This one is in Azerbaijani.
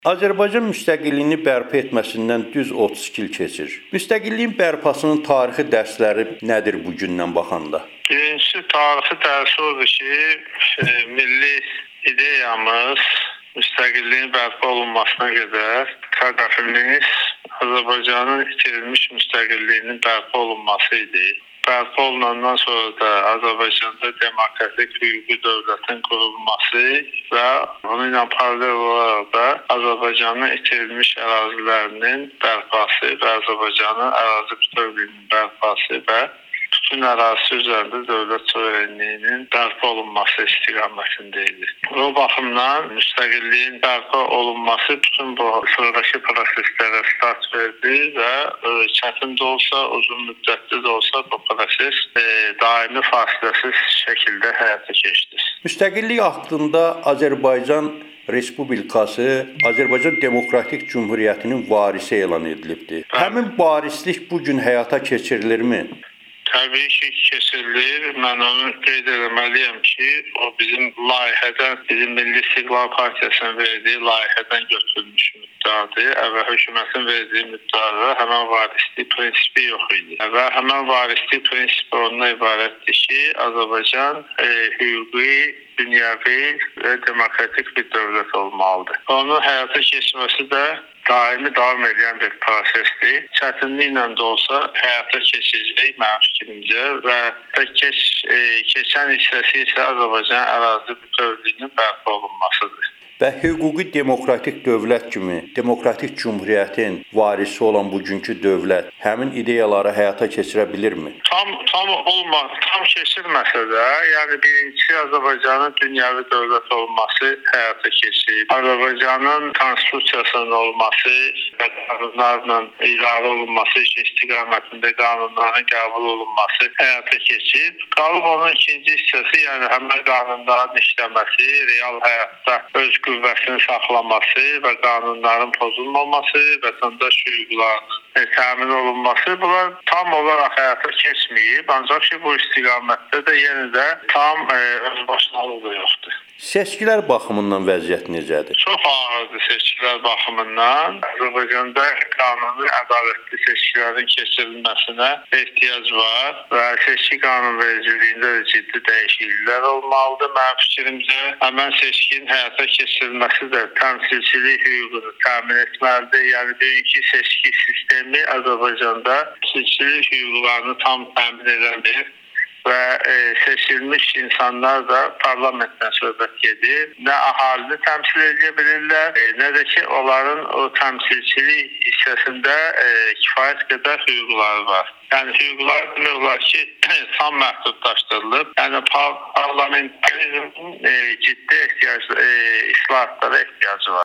Azərbaycan müstəqilliyini bərpa etməsindən düz 32 il keçir. Müstəqilliyin bərpasının tarixi dərsləri nədir bu gündən baxanda? Birincisi tarixi dərsi odur ki, milli ideyamız müstəqilliyin bərpa olunmasına qədər hədəfimiz Azərbaycanın itirilmiş müstəqilliyinin bərpa olunması idi. Bərpa olunandan sonra da Azərbaycanda demokratik hüquqi dövlətin qurulması və onunla paralel olaraq da Azərbaycanın itirilmiş ərazilərinin bərpası və Azərbaycanın ərazi bütövlüyünün bərpası və bütün ərazisi üzərində dövlət suverenliyinin bərpa olunması istiqamətində idi. O baxımdan müstəqilliyin bərpa olunması bütün bu sıradakı proseslərə start verdi və çətin də olsa, uzun müddətli də olsa bu proses daimi fasiləsiz şəkildə həyata keçdi. Müstəqillik haqqında Azərbaycan Respublikası Azərbaycan Demokratik Cümhuriyyətinin varisi elan edilibdir. Həmin varislik bu gün həyata keçirilirmi? Təbii ki, keçirilir. Mən onu qeyd etməliyəm ki, o bizim layihədən, bizim Milli İstiqlal Partiyasının verdiyi layihədən götürülmüş müddəadır və hökumətin verdiyi müddəada həmən varislik prinsipi yox idi. Və həmən varislik prinsipi ondan ibarətdir ki, Azərbaycan hüquqi, dünyəvi və demokratik bir dövlət olmalıdır. Onun həyata keçməsi də daimi davam edən bir prosesdir. Çətinliklə də olsa həyata keçəcək mənim fikrimcə və keçən hissəsi isə Azərbaycan ərazi bütövlüyünün bərpa olunmasıdır. Və hüquqi demokratik dövlət kimi demokratik cümhuriyyətin varisi olan bugünkü dövlət həmin ideyaları həyata keçirə bilirmi? Tam keçirməsə də, yəni birincisi Azərbaycanın dünyəvi dövlət olması həyata keçir. Azərbaycanın konstitusiyasının olması və qanunlarla idarə olunması istiqamətində qanunların qəbul olunması həyata keçir. Qalıb onun ikinci hissəsi, yəni həmin qanunların işləməsi, real həyatda öz qüvvəsini saxlaması və qanunların pozulmaması, vətəndaş hüquqlarının təmin olunması, bunlar tam olaraq həyata keçməyib, ancaq ki, bu istiqamətdə də yenə də tam özbaşınalığı da yoxdur. Seçkilər baxımından vəziyyət necədir? Çox ağırdır seçkilər baxımından. Azərbaycanda qanuni, ədalətli seçkilərin keçirilməsinə ehtiyac var və seçki qanunvericiliyində də ciddi dəyişikliklər olmalıdır. Mənim fikrimcə, həmən seçkinin həyata keçirilməsi də təmsilçilik hüququnu təmin etməlidir. Yəni, bugünkü seçki sistemi Azərbaycanda təmsilçilik hüquqlarını tam təmin edəmir. Və seçilmiş insanlar da parlamentdən söhbət gedir. Nə əhalini təmsil edə bilirlər, nə də ki, onların o təmsilçilik hissəsində kifayət qədər hüquqları var. Yəni, hüquqlar demək olar ki, tam məhdudlaşdırılıb. Yəni, parlamentarizmin ciddi islahatlara ehtiyacı var.